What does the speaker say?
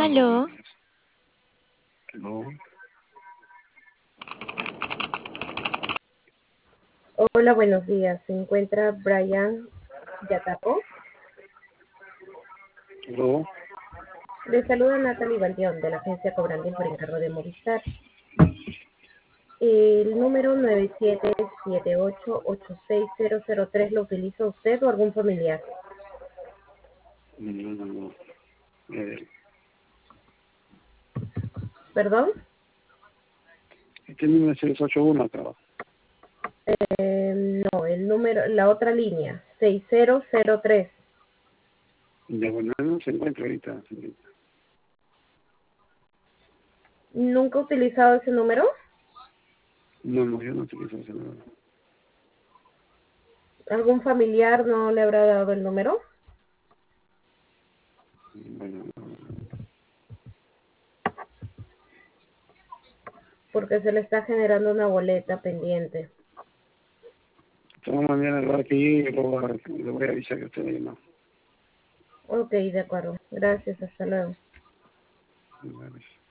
Aló, No, Hola, buenos días. ¿Se encuentra Brian Yatapo? no, Le saluda Natalie Baldeón de la agencia Cobrandín por encargo de Movistar. El número 97788603 lo utiliza usted o algún familiar. no. ¿Perdón? Este número es 681 acá. No, el número, la otra línea, 6003. Diagonal no se encuentra ahorita, señorita. ¿Nunca ha utilizado ese número? No, yo no utilizo ese número. ¿Algún familiar no le habrá dado el número? Bueno, no. Porque se le está generando una boleta pendiente. Estamos mañana a la hora que llegue, le voy a avisar que usted me llamó. Ok, de acuerdo. Gracias, hasta luego. Vale.